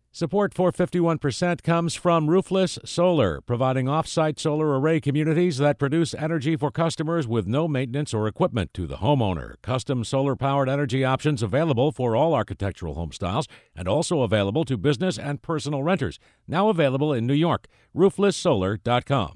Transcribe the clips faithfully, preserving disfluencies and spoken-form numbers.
Support for fifty-one percent comes from Roofless Solar, providing off-site solar array communities that produce energy for customers with no maintenance or equipment to the homeowner. Custom solar-powered energy options available for all architectural home styles and also available to business and personal renters. Now available in New York. roofless solar dot com.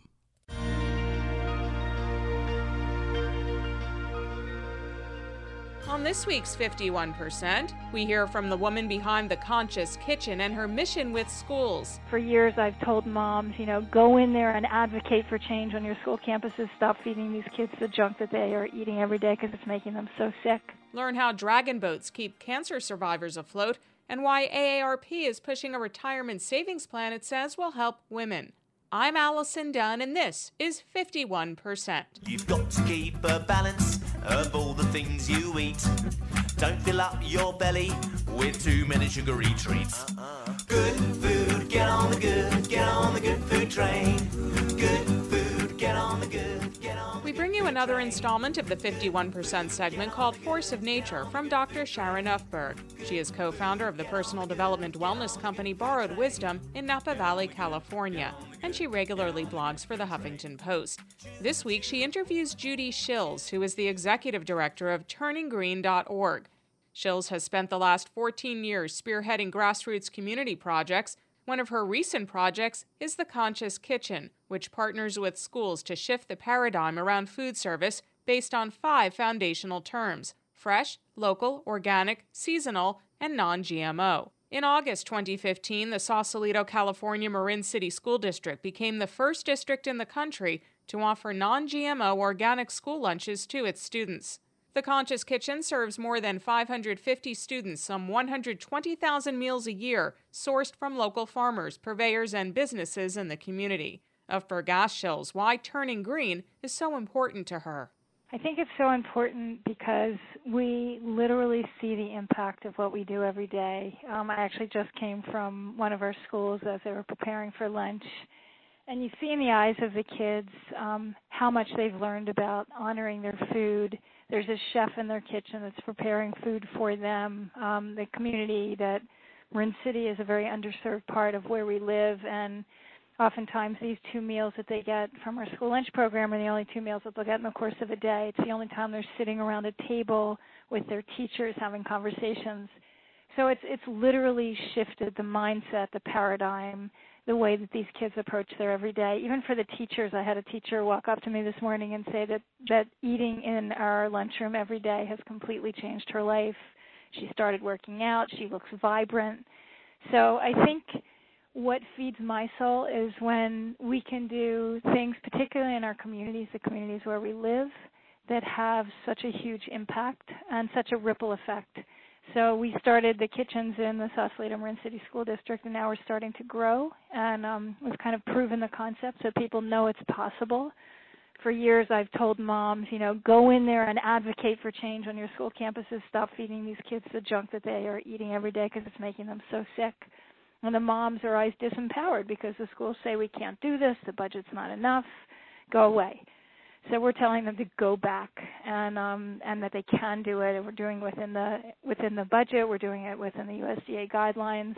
On this week's fifty-one percent, we hear from the woman behind The Conscious Kitchen and her mission with schools. For years, I've told moms, you know, go in there and advocate for change on your school campuses. Stop feeding these kids the junk that they are eating every day because it's making them so sick. Learn how dragon boats keep cancer survivors afloat and why A A R P is pushing a retirement savings plan it says will help women. I'm Allison Dunn, and this is fifty-one percent. You've got to keep a balance of all the things you eat. Don't fill up your belly with too many sugary treats. Uh-uh. Good food, get on the good, get on the good food train. Good food, get on the good, get on the We bring you another installment of the fifty-one percent segment called Force of Nature from Doctor Sharon Ufberg. She is co-founder of the personal development wellness company Borrowed Wisdom in Napa Valley, California, and she regularly blogs for the Huffington Post. This week, she interviews Judy Shills, who is the executive director of turning green dot org. Shills has spent the last fourteen years spearheading grassroots community projects. One of her recent projects is The Conscious Kitchen, which partners with schools to shift the paradigm around food service based on five foundational terms: fresh, local, organic, seasonal, and non G M O. In August twenty fifteen, the Sausalito, California Marin City School District became the first district in the country to offer non G M O organic school lunches to its students. The Conscious Kitchen serves more than five hundred fifty students some one hundred twenty thousand meals a year, sourced from local farmers, purveyors, and businesses in the community. Ufberg asked Shills why turning green is so important to her. I think it's so important because we literally see the impact of what we do every day. Um, I actually just came from one of our schools as they were preparing for lunch, and you see in the eyes of the kids um, how much they've learned about honoring their food. There's a chef in their kitchen that's preparing food for them. Um, the community that Marin City is a very underserved part of where we live, and oftentimes these two meals that they get from our school lunch program are the only two meals that they'll get in the course of a day. It's the only time they're sitting around a table with their teachers having conversations. So it's it's literally shifted the mindset, the paradigm, the way that these kids approach their everyday. Even for the teachers, I had a teacher walk up to me this morning and say that, that eating in our lunchroom every day has completely changed her life. She started working out. She looks vibrant. So I think what feeds my soul is when we can do things, particularly in our communities, the communities where we live, that have such a huge impact and such a ripple effect. So we started the kitchens in the Sausalito Marin City School District, and now we're starting to grow. And um, we've kind of proven the concept so people know it's possible. For years, I've told moms, you know, go in there and advocate for change on your school campuses. Stop feeding these kids the junk that they are eating every day because it's making them so sick. And the moms are always disempowered because the schools say we can't do this, the budget's not enough, go away. So we're telling them to go back and um, and that they can do it, and we're doing it within the within the budget. We're doing it within the U S D A guidelines.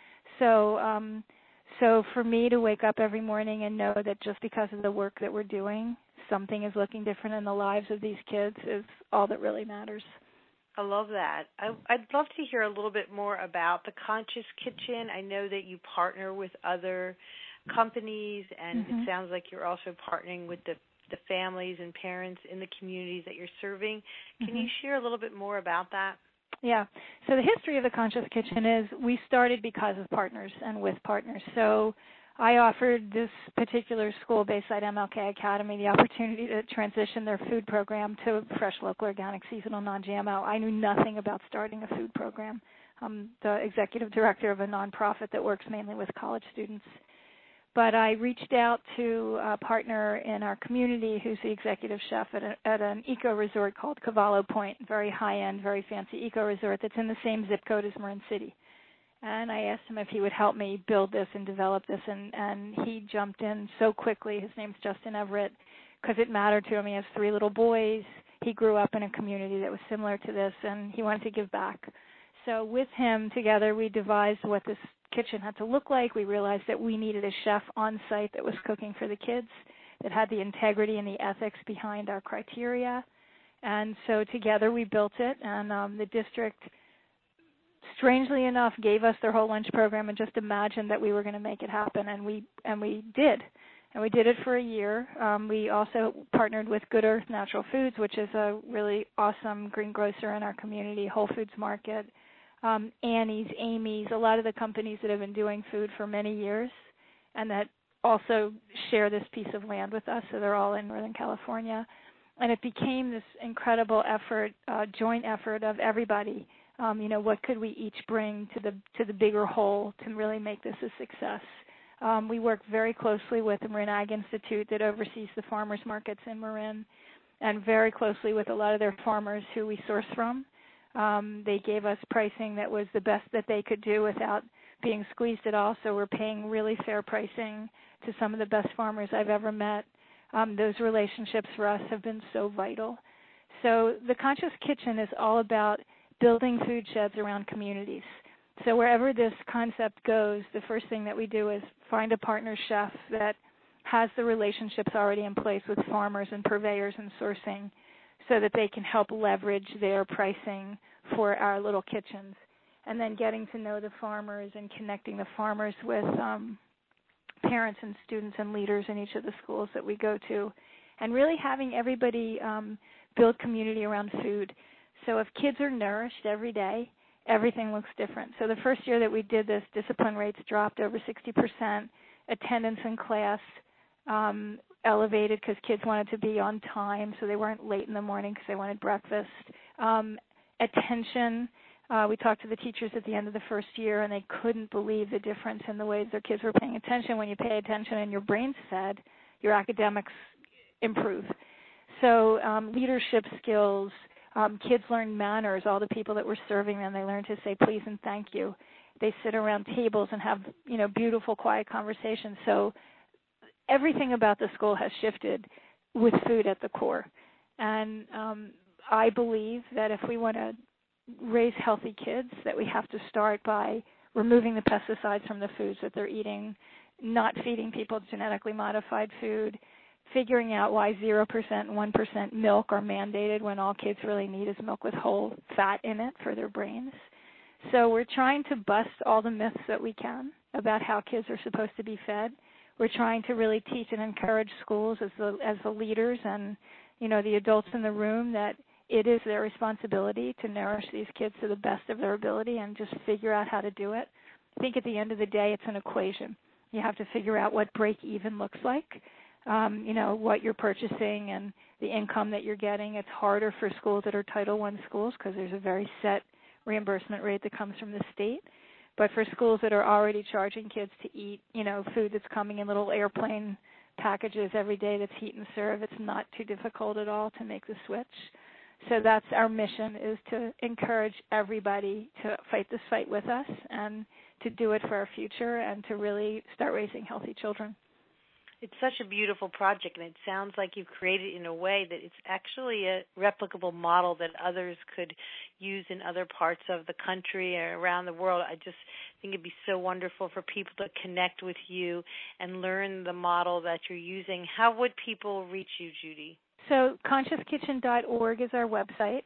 So um, so for me to wake up every morning and know that just because of the work that we're doing, something is looking different in the lives of these kids is all that really matters. I love that. I, I'd love to hear a little bit more about the Conscious Kitchen. I know that you partner with other companies, and mm-hmm. it sounds like you're also partnering with the the families and parents in the communities that you're serving. Can mm-hmm. you share a little bit more about that? Yeah. So the history of the Conscious Kitchen is we started because of partners and with partners. So I offered this particular school, Bayside M L K Academy, the opportunity to transition their food program to fresh, local, organic, seasonal, non G M O. I knew nothing about starting a food program. I'm the executive director of a nonprofit that works mainly with college students. But I reached out to a partner in our community who's the executive chef at, a, at an eco-resort called Cavallo Point, very high-end, very fancy eco-resort that's in the same zip code as Marin City. And I asked him if he would help me build this and develop this, and, and he jumped in so quickly. His name's Justin Everett, because it mattered to him. He has three little boys. He grew up in a community that was similar to this, and he wanted to give back. So with him together, we devised what this Kitchen had to look like. We realized that we needed a chef on site that was cooking for the kids, that had the integrity and the ethics behind our criteria. And so together we built it, and um, the district, strangely enough, gave us their whole lunch program and just imagined that we were going to make it happen, and we and we did. And we did it for a year. Um, we also partnered with Good Earth Natural Foods, which is a really awesome green grocer in our community, Whole Foods Market, um, Annie's, Amy's, a lot of the companies that have been doing food for many years and that also share this piece of land with us, so they're all in Northern California. And it became this incredible effort, uh, joint effort of everybody. Um, you know, what could we each bring to the to the bigger whole to really make this a success? Um, we work very closely with the Marin Ag Institute that oversees the farmers markets in Marin, and very closely with a lot of their farmers who we source from. Um, they gave us pricing that was the best that they could do without being squeezed at all, so we're paying really fair pricing to some of the best farmers I've ever met. Um, those relationships for us have been so vital. So the Conscious Kitchen is all about building food sheds around communities. So wherever this concept goes, the first thing that we do is find a partner chef that has the relationships already in place with farmers and purveyors and sourcing so that they can help leverage their pricing for our little kitchens. And then getting to know the farmers and connecting the farmers with um, parents and students and leaders in each of the schools that we go to, and really having everybody um, build community around food. So if kids are nourished every day, everything looks different. So the first year that we did this, discipline rates dropped over sixty percent, attendance in class um, elevated because kids wanted to be on time, so they weren't late in the morning because they wanted breakfast. Um, attention, uh, we talked to the teachers at the end of the first year, and they couldn't believe the difference in the ways their kids were paying attention. When you pay attention and your brain's fed, your academics improve. So um, leadership skills, um, kids learn manners. All the people that were serving them, they learned to say please and thank you. They sit around tables and have, you know, beautiful, quiet conversations. So everything about the school has shifted with food at the core. And um, I believe that if we want to raise healthy kids, that we have to start by removing the pesticides from the foods that they're eating, not feeding people genetically modified food, figuring out why zero percent and one percent milk are mandated when all kids really need is milk with whole fat in it for their brains. So we're trying to bust all the myths that we can about how kids are supposed to be fed. We're trying to really teach and encourage schools as the as the leaders and, you know, the adults in the room that it is their responsibility to nourish these kids to the best of their ability and just figure out how to do it. I think at the end of the day, it's an equation. You have to figure out what break-even looks like, um, you know, what you're purchasing and the income that you're getting. It's harder for schools that are Title one schools because there's a very set reimbursement rate that comes from the state. But for schools that are already charging kids to eat, you know, food that's coming in little airplane packages every day that's heat and serve, it's not too difficult at all to make the switch. So that's our mission, is to encourage everybody to fight this fight with us and to do it for our future and to really start raising healthy children. It's such a beautiful project, and it sounds like you've created it in a way that it's actually a replicable model that others could use in other parts of the country or around the world. I just think it'd be so wonderful for people to connect with you and learn the model that you're using. How would people reach you, Judy? So conscious kitchen dot org is our website.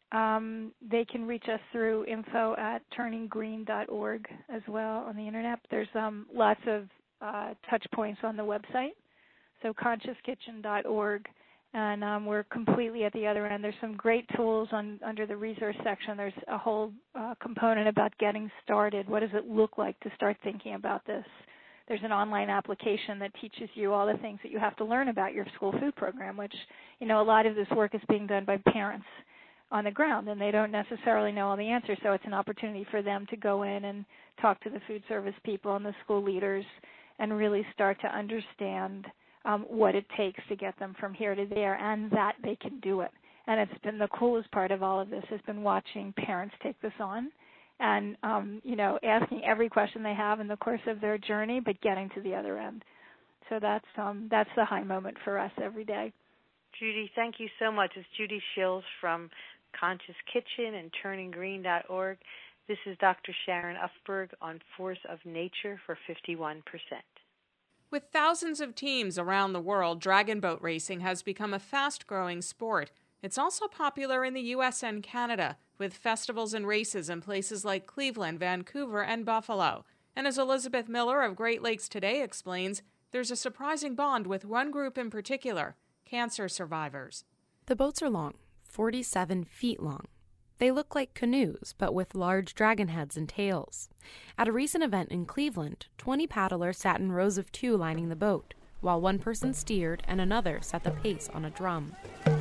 Um, they can reach us through info at turning green dot org as well on the Internet. There's um, lots of uh, touch points on the website, so conscious kitchen dot org. And um, we're completely at the other end. There's some great tools on under the resource section. There's a whole uh, component about getting started. What does it look like to start thinking about this? There's an online application that teaches you all the things that you have to learn about your school food program, which, you know, a lot of this work is being done by parents on the ground, and they don't necessarily know all the answers, so it's an opportunity for them to go in and talk to the food service people and the school leaders and really start to understand um, what it takes to get them from here to there and that they can do it. And it's been the coolest part of all of this has been watching parents take this on and, um, you know, asking every question they have in the course of their journey, but getting to the other end. So that's um, that's the high moment for us every day. Judy, thank you so much. It's Judy Schills from Conscious Kitchen and turning green dot org. This is Doctor Sharon Ufberg on Force of Nature for fifty-one percent. With thousands of teams around the world, dragon boat racing has become a fast-growing sport. It's also popular in the U S and Canada, with festivals and races in places like Cleveland, Vancouver, and Buffalo. And as Elizabeth Miller of Great Lakes Today explains, there's a surprising bond with one group in particular, cancer survivors. The boats are long, forty-seven feet long. They look like canoes, but with large dragon heads and tails. At a recent event in Cleveland, twenty paddlers sat in rows of two lining the boat, while one person steered and another set the pace on a drum.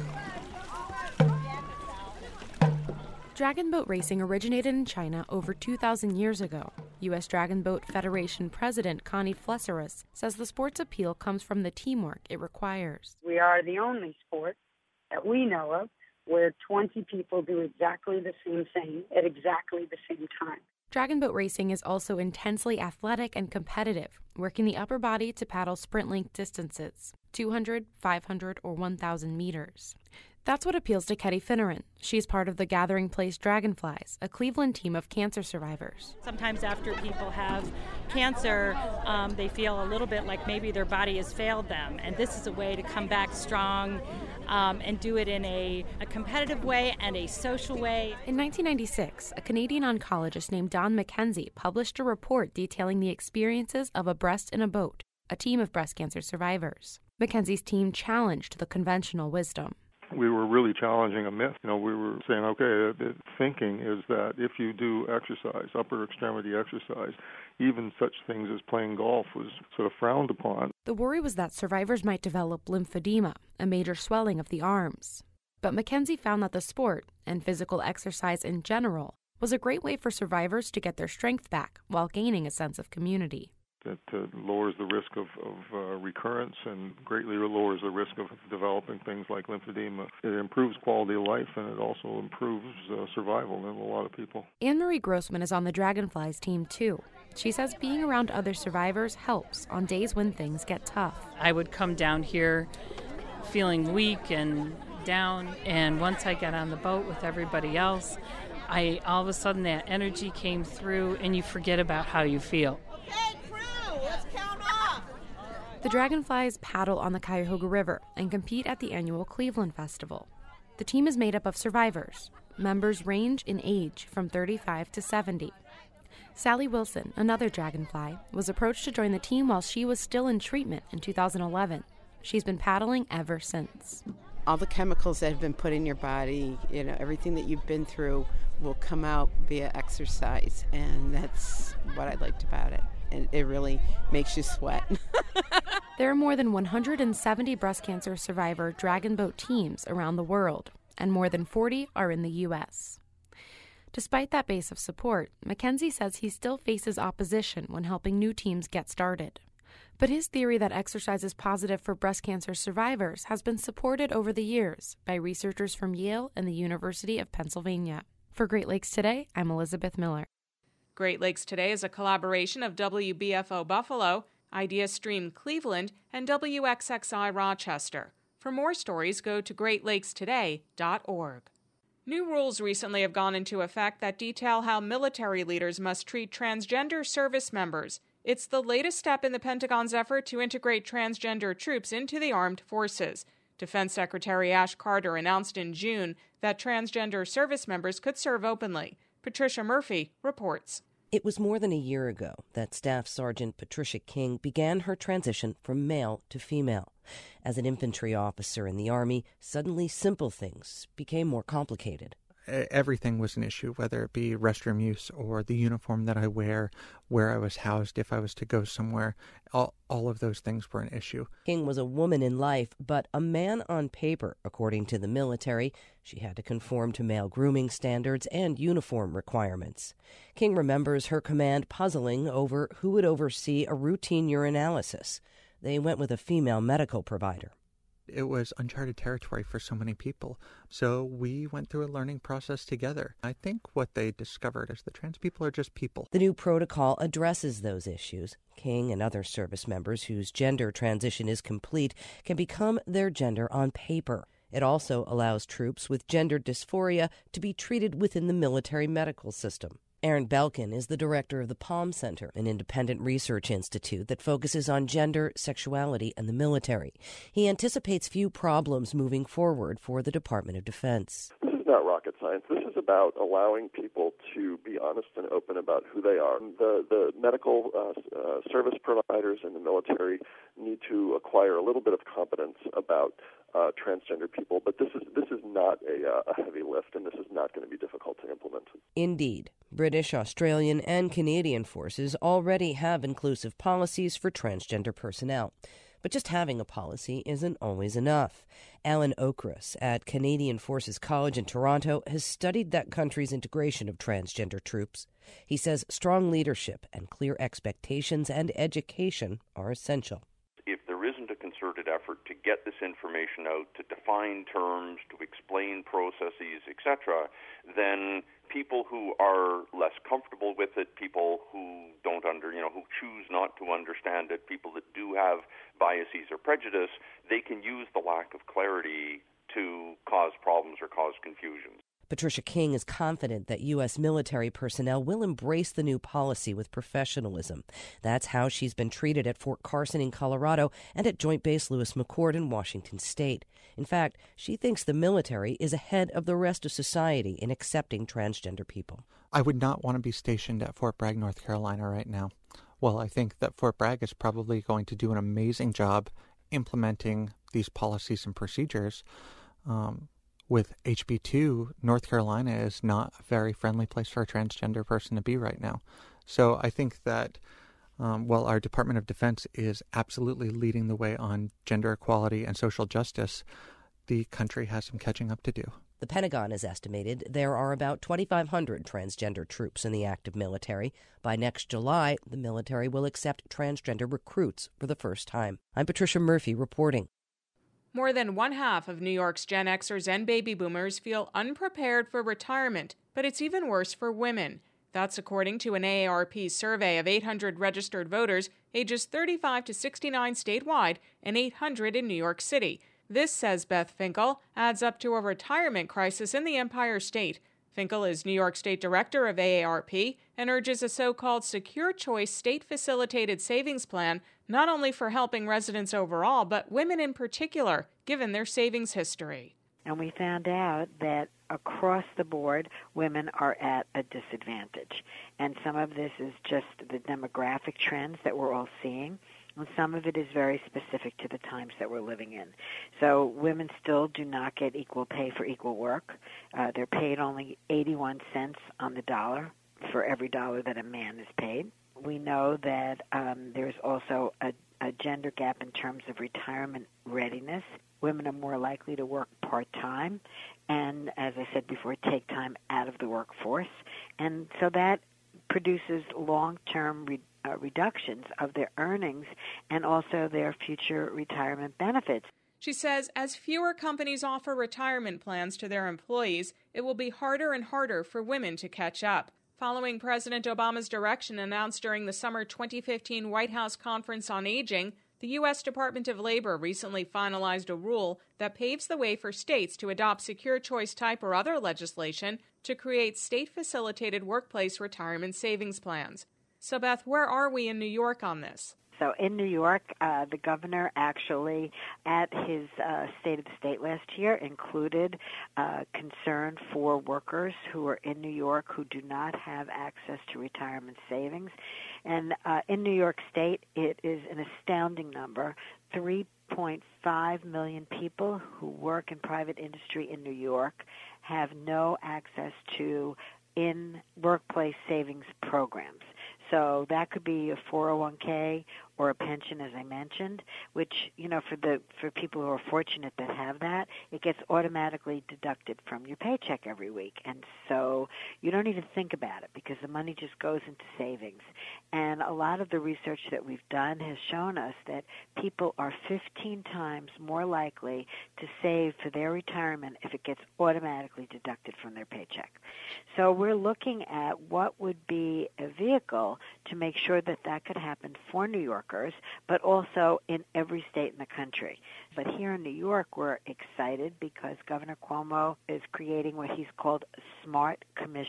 Dragon boat racing originated in China over two thousand years ago. U S Dragon Boat Federation President Connie Flesseris says the sport's appeal comes from the teamwork it requires. We are the only sport that we know of where twenty people do exactly the same thing at exactly the same time. Dragon boat racing is also intensely athletic and competitive, working the upper body to paddle sprint-length distances, two hundred, five hundred, or one thousand meters. That's what appeals to Ketty Finneran. She's part of the Gathering Place Dragonflies, a Cleveland team of cancer survivors. Sometimes after people have cancer, um, they feel a little bit like maybe their body has failed them, and this is a way to come back strong um, and do it in a, a competitive way and a social way. In nineteen ninety-six, a Canadian oncologist named Don McKenzie published a report detailing the experiences of a breast in a boat, a team of breast cancer survivors. McKenzie's team challenged the conventional wisdom. We were really challenging a myth. You know, we were saying, okay, the thinking is that if you do exercise, upper extremity exercise, even such things as playing golf was sort of frowned upon. The worry was that survivors might develop lymphedema, a major swelling of the arms. But McKenzie found that the sport, and physical exercise in general, was a great way for survivors to get their strength back while gaining a sense of community. That uh, lowers the risk of, of uh, recurrence and greatly lowers the risk of developing things like lymphedema. It improves quality of life, and it also improves uh, survival in a lot of people. Anne-Marie Grossman is on the Dragonflies team, too. She says being around other survivors helps on days when things get tough. I would come down here feeling weak and down, and once I got on the boat with everybody else, I all of a sudden that energy came through, and you forget about how you feel. The Dragonflies paddle on the Cuyahoga River and compete at the annual Cleveland Festival. The team is made up of survivors. Members range in age from thirty-five to seventy. Sally Wilson, another Dragonfly, was approached to join the team while she was still in treatment in two thousand eleven. She's been paddling ever since. All the chemicals that have been put in your body, you know, everything that you've been through will come out via exercise, and that's what I liked about it. And it really makes you sweat. There are more than one hundred seventy breast cancer survivor dragon boat teams around the world, and more than forty are in the U S. Despite that base of support, McKenzie says he still faces opposition when helping new teams get started. But his theory that exercise is positive for breast cancer survivors has been supported over the years by researchers from Yale and the University of Pennsylvania. For Great Lakes Today, I'm Elizabeth Miller. Great Lakes Today is a collaboration of W B F O Buffalo, Idea Stream Cleveland, and W X X I Rochester. For more stories, go to great lakes today dot org. New rules recently have gone into effect that detail how military leaders must treat transgender service members. It's the latest step in the Pentagon's effort to integrate transgender troops into the armed forces. Defense Secretary Ash Carter announced in June that transgender service members could serve openly. Patricia Murphy reports. It was more than a year ago that Staff Sergeant Patricia King began her transition from male to female. As an infantry officer in the Army, suddenly simple things became more complicated. Everything was an issue, whether it be restroom use or the uniform that I wear, where I was housed, if I was to go somewhere. All, all of those things were an issue. King was a woman in life, but a man on paper, according to the military. She had to conform to male grooming standards and uniform requirements. King remembers her command puzzling over who would oversee a routine urinalysis. They went with a female medical provider. It was uncharted territory for so many people. So we went through a learning process together. I think what they discovered is that trans people are just people. The new protocol addresses those issues. King and other service members whose gender transition is complete can become their gender on paper. It also allows troops with gender dysphoria to be treated within the military medical system. Aaron Belkin is the director of the Palm Center, an independent research institute that focuses on gender, sexuality, and the military. He anticipates few problems moving forward for the Department of Defense. This is not rocket science. This is about allowing people to be honest and open about who they are. The, the medical uh, uh, service providers in the military need to acquire a little bit of competence about uh, transgender people, but this is this is not a, uh, a heavy lift, and this is not going to be difficult to implement. Indeed. British, Australian, and Canadian forces already have inclusive policies for transgender personnel. But just having a policy isn't always enough. Alan Okras at Canadian Forces College in Toronto has studied that country's integration of transgender troops. He says strong leadership and clear expectations and education are essential. If there isn't a concerted effort to get this information out, to define terms, to explain processes, et cetera, then people who are less comfortable with it, people who don't under, you know, who choose not to understand it, people that do have biases or prejudice, they can use the lack of clarity to cause problems or cause confusion. Patricia King is confident that U S military personnel will embrace the new policy with professionalism. That's how she's been treated at Fort Carson in Colorado and at Joint Base Lewis McChord in Washington State. In fact, she thinks the military is ahead of the rest of society in accepting transgender people. I would not want to be stationed at Fort Bragg, North Carolina right now. Well, I think that Fort Bragg is probably going to do an amazing job implementing these policies and procedures. Um, With H B two, North Carolina is not a very friendly place for a transgender person to be right now. So I think that um, while our Department of Defense is absolutely leading the way on gender equality and social justice, the country has some catching up to do. The Pentagon has estimated there are about twenty-five hundred transgender troops in the active military. By next July, the military will accept transgender recruits for the first time. I'm Patricia Murphy reporting. More than one half of New York's Gen Xers and baby boomers feel unprepared for retirement, but it's even worse for women. That's according to an A A R P survey of eight hundred registered voters ages thirty-five to sixty-nine statewide and eight hundred in New York City. This, says Beth Finkel, adds up to a retirement crisis in the Empire State. Finkel is New York State Director of A A R P and urges a so-called Secure Choice state-facilitated savings plan not only for helping residents overall, but women in particular, given their savings history. And we found out that across the board, women are at a disadvantage. And some of this is just the demographic trends that we're all seeing. And some of it is very specific to the times that we're living in. So women still do not get equal pay for equal work. Uh, they're paid only eighty-one cents on the dollar for every dollar that a man is paid. We know that um, there's also a, a gender gap in terms of retirement readiness. Women are more likely to work part-time and, as I said before, take time out of the workforce. And so that produces long-term re- uh, reductions of their earnings and also their future retirement benefits. She says as fewer companies offer retirement plans to their employees, it will be harder and harder for women to catch up. Following President Obama's direction announced during the summer twenty fifteen White House Conference on Aging, the U S Department of Labor recently finalized a rule that paves the way for states to adopt secure choice type or other legislation to create state-facilitated workplace retirement savings plans. So, Beth, where are we in New York on this? So in New York, uh, the governor actually, at his uh, State of the State last year, included uh, concern for workers who are in New York who do not have access to retirement savings. And uh, in New York State, it is an astounding number, three point five million people who work in private industry in New York have no access to in-workplace savings programs. So that could be a four oh one k or a pension, as I mentioned, which, you know, for the for people who are fortunate that have that, it gets automatically deducted from your paycheck every week. And so you don't even think about it because the money just goes into savings. And a lot of the research that we've done has shown us that people are fifteen times more likely to save for their retirement if it gets automatically deducted from their paycheck. So we're looking at what would be a vehicle to make sure that that could happen for New Yorkers, but also in every state in the country. But here in New York, we're excited because Governor Cuomo is creating what he's called a SMART Commission,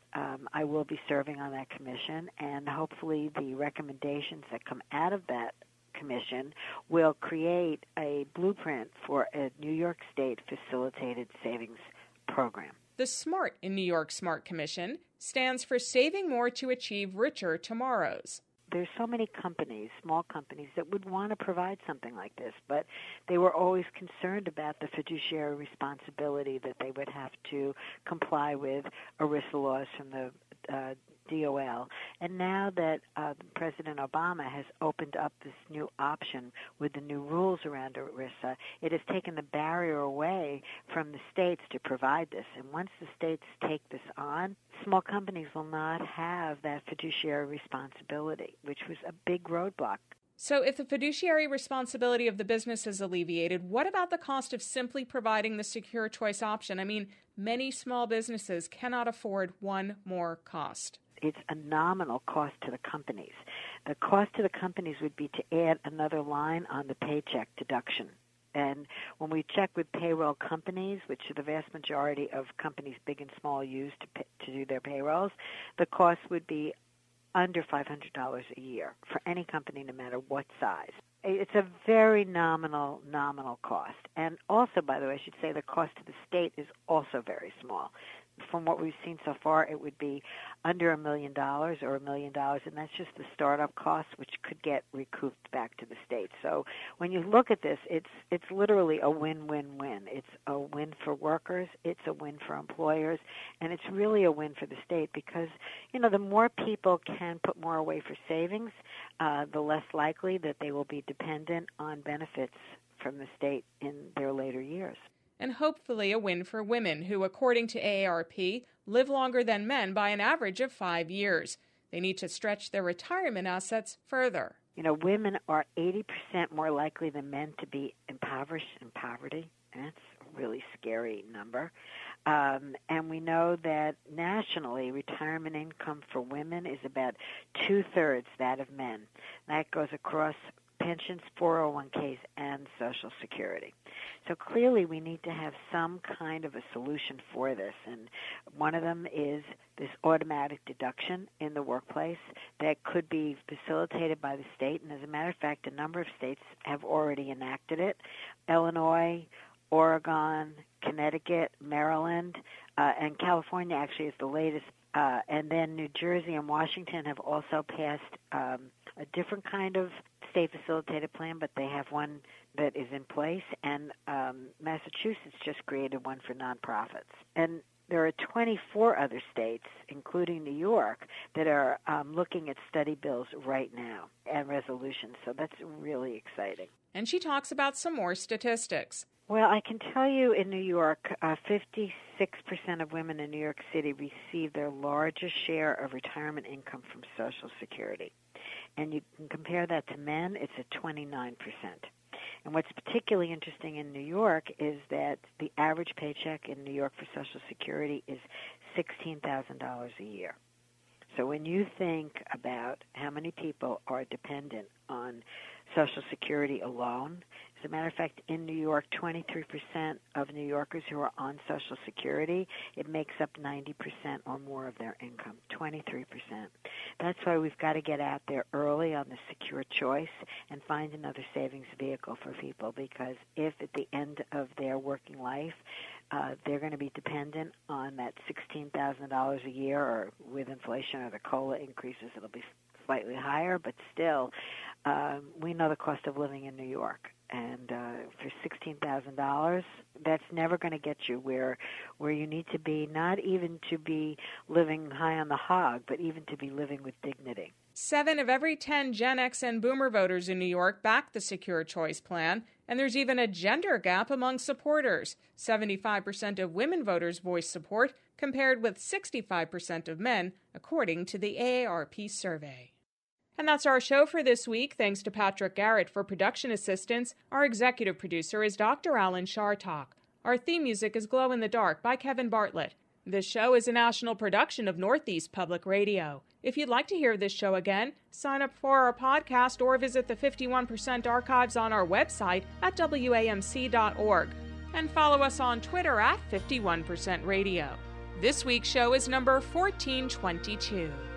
um, I will be serving on that commission, and hopefully the recommendations that come out of that commission will create a blueprint for a New York State facilitated savings program. The SMART in New York Smart Commission stands for Saving More to Achieve Richer Tomorrows. There's so many companies, small companies, that would want to provide something like this, but they were always concerned about the fiduciary responsibility that they would have to comply with ERISA laws from the uh, D O L. And now that uh, President Obama has opened up this new option with the new rules around ERISA, it has taken the barrier away from the states to provide this. And once the states take this on, small companies will not have that fiduciary responsibility, which was a big roadblock. So if the fiduciary responsibility of the business is alleviated, what about the cost of simply providing the secure choice option? I mean, many small businesses cannot afford one more cost. It's a nominal cost to the companies. The cost to the companies would be to add another line on the paycheck deduction. And when we check with payroll companies, which are the vast majority of companies, big and small, use to pay, to do their payrolls, the cost would be under five hundred dollars a year for any company, no matter what size. It's a very nominal, nominal cost. And also, by the way, I should say the cost to the state is also very small. From what we've seen so far, it would be under a million dollars or a million dollars, and that's just the startup costs, which could get recouped back to the state. So when you look at this, it's it's literally a win-win-win. It's a win for workers, it's a win for employers, and it's really a win for the state because, you know, the more people can put more away for savings, uh, the less likely that they will be dependent on benefits from the state in their later years. And hopefully a win for women who, according to A A R P, live longer than men by an average of five years. They need to stretch their retirement assets further. You know, women are eighty percent more likely than men to be impoverished in poverty, and that's a really scary number. Um, and we know that nationally, retirement income for women is about two-thirds that of men. That goes across pensions, four oh one k's, and Social Security. So clearly we need to have some kind of a solution for this, and one of them is this automatic deduction in the workplace that could be facilitated by the state, and as a matter of fact, a number of states have already enacted it. Illinois, Oregon, Connecticut, Maryland, uh, and California actually is the latest. Uh, and then New Jersey and Washington have also passed um, a different kind of state-facilitated plan, but they have one that is in place. And um, Massachusetts just created one for nonprofits. And there are twenty-four other states, including New York, that are um, looking at study bills right now and resolutions. So that's really exciting. And she talks about some more statistics. Well, I can tell you in New York, uh, fifty-six percent of women in New York City receive their largest share of retirement income from Social Security. And you can compare that to men, it's at twenty-nine percent. And what's particularly interesting in New York is that the average paycheck in New York for Social Security is sixteen thousand dollars a year. So when you think about how many people are dependent on Social Security alone, as a matter of fact, in New York, twenty-three percent of New Yorkers who are on Social Security, it makes up ninety percent or more of their income, twenty-three percent. That's why we've got to get out there early on the secure choice and find another savings vehicle for people, because if at the end of their working life, uh, they're going to be dependent on that sixteen thousand dollars a year, or with inflation or the COLA increases, it'll be slightly higher, but still, um, we know the cost of living in New York. And uh, for sixteen thousand dollars, that's never going to get you where where you need to be, not even to be living high on the hog, but even to be living with dignity. Seven of every ten Gen X and Boomer voters in New York back the Secure Choice Plan, and there's even a gender gap among supporters. seventy-five percent of women voters voiced support, compared with sixty-five percent of men, according to the A A R P survey. And that's our show for this week. Thanks to Patrick Garrett for production assistance. Our executive producer is Doctor Alan Shartok. Our theme music is Glow in the Dark by Kevin Bartlett. This show is a national production of Northeast Public Radio. If you'd like to hear this show again, sign up for our podcast or visit the fifty-one percent archives on our website at W A M C dot org. And follow us on Twitter at fifty-one percent radio. This week's show is number fourteen twenty-two.